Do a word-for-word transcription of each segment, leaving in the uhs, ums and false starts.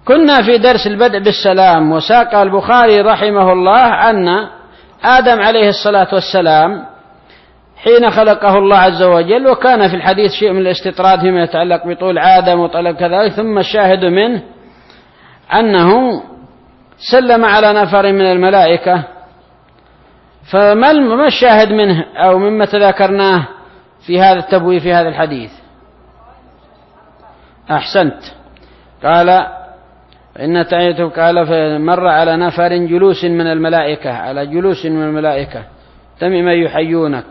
كنا في درس البدء بالسلام، وساق البخاري رحمه الله أن آدم عليه الصلاة والسلام حين خلقه الله عز وجل، وكان في الحديث شيء من الاستطراد فيما يتعلق بطول آدم وطلب كذلك، ثم الشاهد منه أنه سلم على نفر من الملائكة. فما الشاهد منه أو مما تذاكرناه في هذا التبويب في هذا الحديث؟ أحسنت. قال إن تعيته قال فمر على نفر جلوس من الملائكة، على جلوس من الملائكة تمم يحيونك.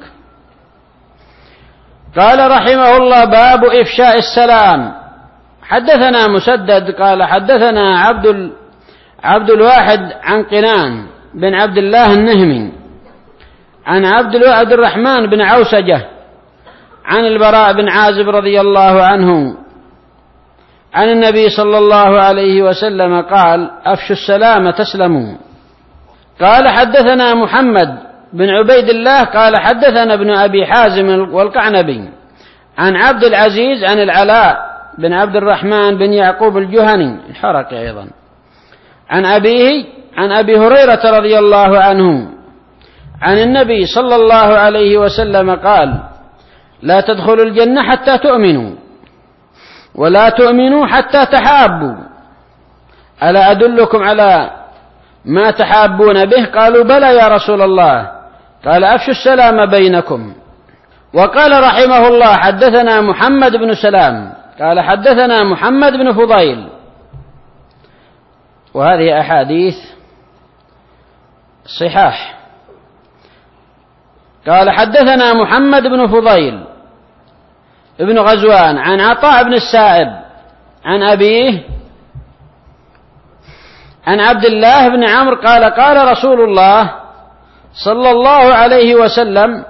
قال رحمه الله باب إفشاء السلام. حدثنا مسدد قال حدثنا عبد عبد الواحد عن قنان بن عبد الله النهمي عن عبد عبد الرحمن بن عوسجة عن البراء بن عازب رضي الله عنه عن النبي صلى الله عليه وسلم قال أفشوا السلام تسلموا. قال حدثنا محمد بن عبيد الله قال حدثنا ابن أبي حازم والقعنبي عن عبد العزيز عن العلاء بن عبد الرحمن بن يعقوب الجهني الحرقي أيضا عن أبيه عن أبي هريرة رضي الله عنه عن النبي صلى الله عليه وسلم قال لا تدخلوا الجنة حتى تؤمنوا ولا تؤمنوا حتى تحابوا، ألا أدلكم على ما تحابون به؟ قالوا بلى يا رسول الله. قال أفشوا السلام بينكم. وقال رحمه الله حدثنا محمد بن سلام قال حدثنا محمد بن فضيل، وهذه أحاديث صحاح. قال حدثنا محمد بن فضيل ابن غزوان عن عطاء بن السائب عن أبيه عن عبد الله بن عمرو قال قال رسول الله صلى الله عليه وسلم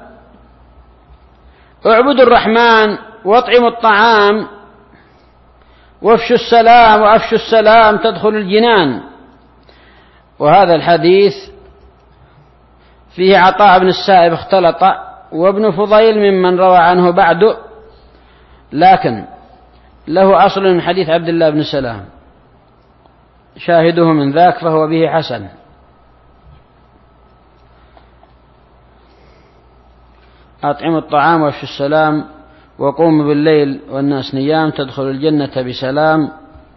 اعبدوا الرحمن واطعموا الطعام وافشوا السلام وافشوا السلام تدخلوا الجنان. وهذا الحديث فيه عطاء بن السائب اختلط، وابن فضيل ممن روى عنه بعد، لكن له أصل من حديث عبد الله بن سلام شاهده من ذاك فهو به حسن. أطعموا الطعام وافشوا السلام وقوموا بالليل والناس نيام تدخلوا الجنة بسلام،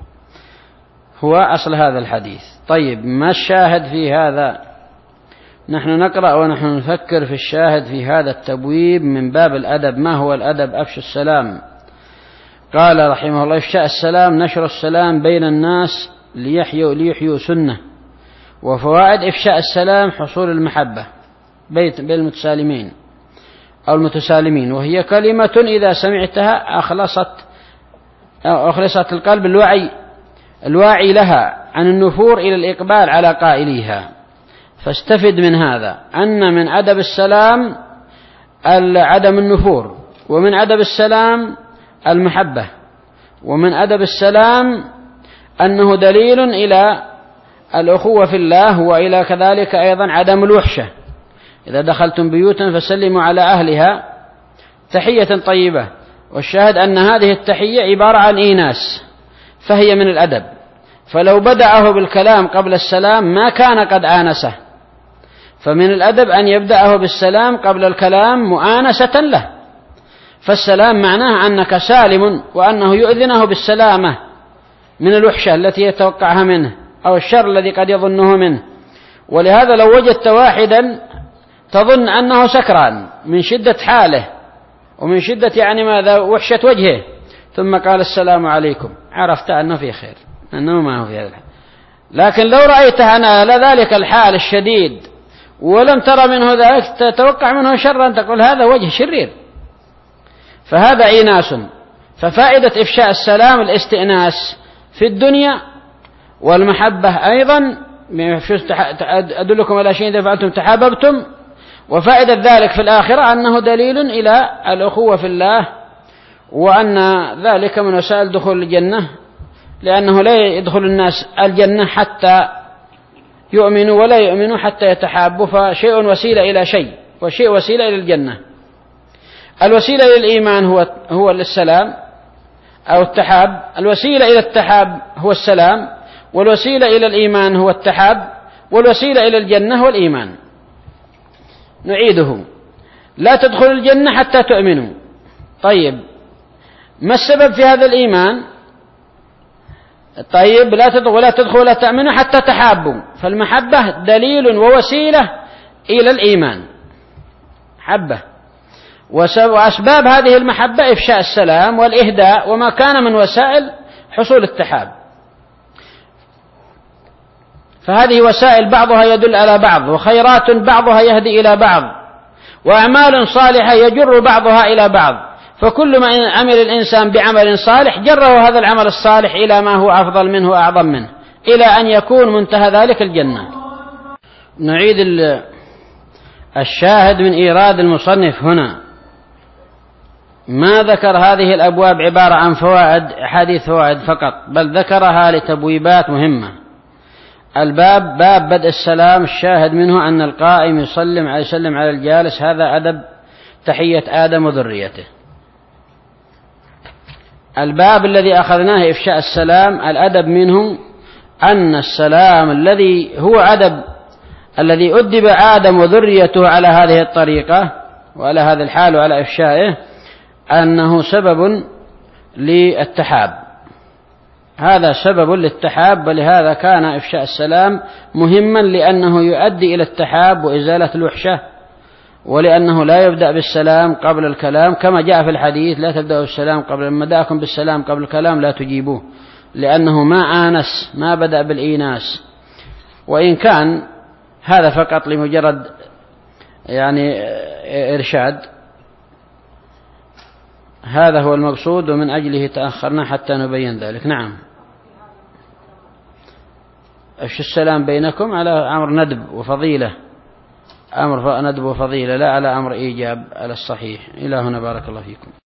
هو أصل هذا الحديث. طيب ما الشاهد في هذا؟ نحن نقرأ ونحن نفكر في الشاهد في هذا التبويب من باب الأدب. ما هو الأدب؟ أفشوا السلام. قال رحمه الله إفشاء السلام نشر السلام بين الناس ليحيوا, ليحيوا سنة. وفوائد إفشاء السلام حصول المحبة بين المتسالمين أو المتسالمين، وهي كلمة إذا سمعتها أخلصت أو أخلصت القلب الوعي الواعي لها عن النفور إلى الإقبال على قائليها. فاستفد من هذا أن من أدب السلام عدم النفور، ومن أدب السلام المحبة، ومن أدب السلام أنه دليل إلى الأخوة في الله، وإلى كذلك أيضا عدم الوحشة. إذا دخلتم بيوتا فسلموا على أهلها تحية طيبة. والشاهد أن هذه التحية عبارة عن إيناس، فهي من الأدب. فلو بدأه بالكلام قبل السلام ما كان قد آنسه، فمن الأدب أن يبدأه بالسلام قبل الكلام مؤانسة له. فالسلام معناه أنك سالم، وأنه يؤذنه بالسلامة من الوحشة التي يتوقعها منه أو الشر الذي قد يظنه منه. ولهذا لو وجدت واحدا تظن أنه سكران من شدة حاله ومن شدة يعني ماذا وحشة وجهه، ثم قال السلام عليكم، عرفت أنه في خير، أنه ما هو في هذا الحال. لكن لو رأيته أنا على ذلك الحال الشديد ولم ترى منه ذلك تتوقع منه شرا، تقول هذا وجه شرير. فهذا إيناس. ففائدة إفشاء السلام الاستئناس في الدنيا، والمحبة أيضا أدلكم على شيء إذا فعلتم تحاببتم. وفائدة ذلك في الآخرة أنه دليل إلى الأخوة في الله، وأن ذلك من وسائل دخول الجنة، لأنه لا يدخل الناس الجنة حتى يؤمنوا ولا يؤمنوا حتى يتحابوا، فشيء وسيلة إلى شيء، وشيء وسيلة إلى الجنة. الوسيلة إلى الإيمان هو هو السلام أو التحاب، الوسيلة إلى التحاب هو السلام، والوسيلة إلى الإيمان هو التحاب، والوسيلة إلى الجنة هو الإيمان. نعيده: لا تدخل الجنة حتى تؤمنوا. طيب، ما السبب في هذا الإيمان؟ طيب، لا تدخل ولا تدخل ولا تؤمنوا حتى تحابوا، فالمحبة دليل ووسيلة إلى الإيمان، حبة. وأسباب هذه المحبة إفشاء السلام والإهداء وما كان من وسائل حصول التحاب. فهذه وسائل بعضها يدل على بعض، وخيرات بعضها يهدي إلى بعض، وأعمال صالحة يجر بعضها إلى بعض، فكل ما عمل الإنسان بعمل صالح جره هذا العمل الصالح إلى ما هو أفضل منه وأعظم منه، إلى أن يكون منتهى ذلك الجنة. نعيد الشاهد من إيراد المصنف هنا. ما ذكر هذه الأبواب عبارة عن فوائد، حديث فوائد فقط، بل ذكرها لتبويبات مهمة. الباب باب بدء السلام، الشاهد منه أن القائم يسلم يسلم على الجالس، هذا أدب تحية آدم وذريته. الباب الذي أخذناه إفشاء السلام، الأدب منه أن السلام الذي هو أدب الذي أدب آدم وذريته على هذه الطريقة وعلى هذا الحال وعلى إفشائه، أنه سبب للتحاب، هذا سبب للتحاب، ولهذا كان إفشاء السلام مهما، لأنه يؤدي إلى التحاب وإزالة الوحشة، ولأنه لا يبدأ بالسلام قبل الكلام، كما جاء في الحديث: لا تبدأوا بالسلام قبل ما بدأكم بالسلام قبل الكلام لا تجيبوه، لأنه ما آنس، ما بدأ بالإيناس. وإن كان هذا فقط لمجرد يعني إرشاد، هذا هو المقصود، ومن أجله تأخرنا حتى نبين ذلك. نعم. أفش السلام بينكم على أمر ندب وفضيلة، أمر ندب وفضيلة، لا على أمر إيجاب على الصحيح. إلى هنا، بارك الله فيكم.